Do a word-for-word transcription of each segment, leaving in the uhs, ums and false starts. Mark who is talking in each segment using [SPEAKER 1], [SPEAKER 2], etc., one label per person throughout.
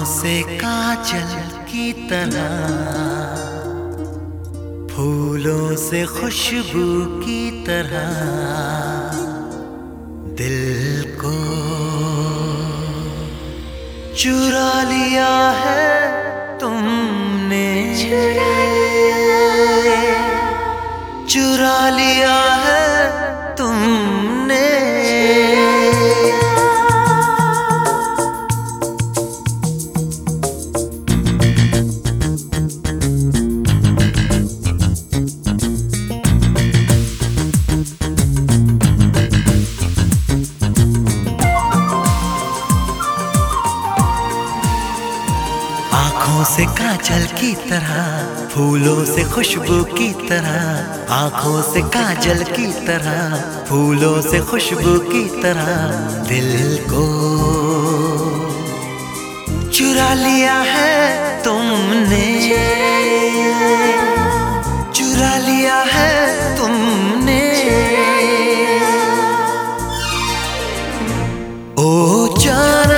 [SPEAKER 1] से काजल की तरह, फूलों से खुशबू की तरह दिल को चुरा लिया है तुमने, चुरा लिया है तुमने। आँखों से काजल की तरह, फूलों से खुशबू की तरह, आँखों से काजल की तरह, फूलों से खुशबू की तरह दिल को चुरा लिया है तुमने, चुरा लिया है तुमने। ओ जाना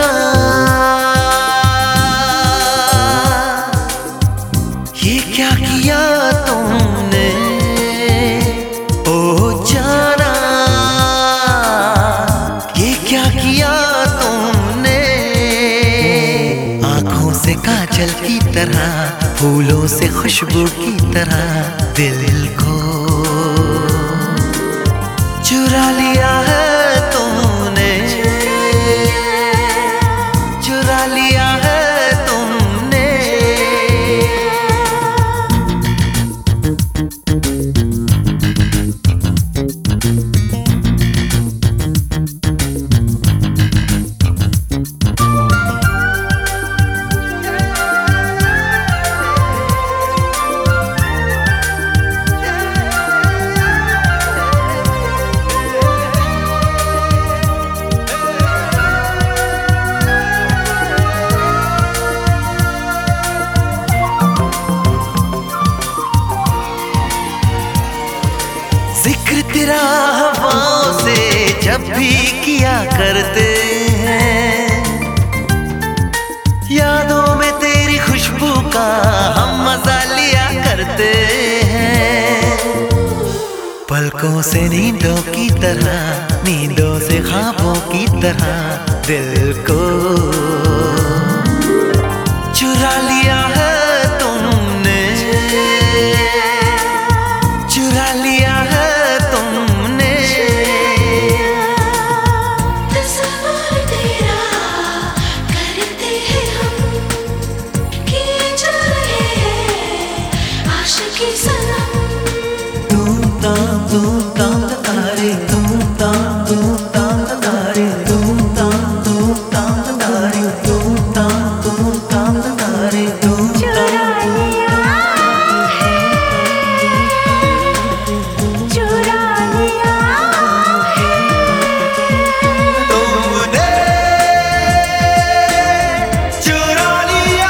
[SPEAKER 1] ये क्या किया तुमने, ओ जाना ये क्या किया तुमने। आँखों से काजल की तरह, फूलों से खुशबू की तरह दिल को चुरा लिया है तुमने, चुरा लिया है तुमने। जिक्र तेरा हवाओं से जब भी किया करते हैं, यादों में तेरी खुशबू का हम मजा लिया करते हैं। पलकों से नींदों की तरह, नींदों से ख्वाबों की तरह दिल को चुरा लिया है तुमने, चुरा लिया है तुमने।
[SPEAKER 2] तस्वीर तेरा करते हैं हम, किए जा रहे हैं आशिकी सनम।
[SPEAKER 1] तुम ताम तुम ताम तारे, तुम ताम तुम ताम तारे, तुम ताम तुम ताम तारे, तुम ताम तुम ताम तारे, तुम
[SPEAKER 2] चुरा लिया है, चुरा लिया है
[SPEAKER 1] तुमने चुरा लिया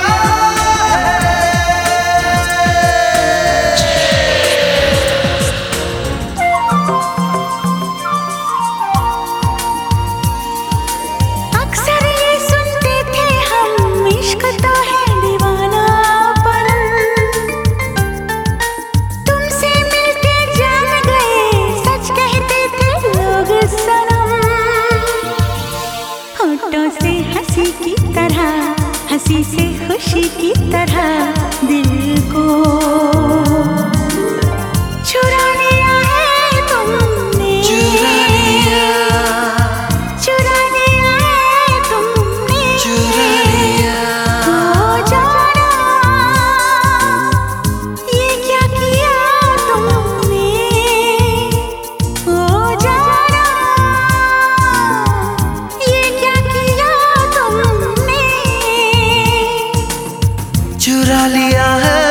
[SPEAKER 2] अक्सर ये सुनते थे हम, इश्क तो है दीवानापन। तुमसे मिलके जान गए, सच कहते थे लोग सनम। होठों से हंसी की तरह, हंसी से खुशी की तरह दिल को चुरा लिया है तुमने,
[SPEAKER 1] चुरा लिया,
[SPEAKER 2] चुरा लिया है तुमने।
[SPEAKER 1] चुरा लिया।
[SPEAKER 2] ओ जाना ये क्या किया तुमने, ओ जाना ये क्या किया तुमने।
[SPEAKER 1] चुरा लिया है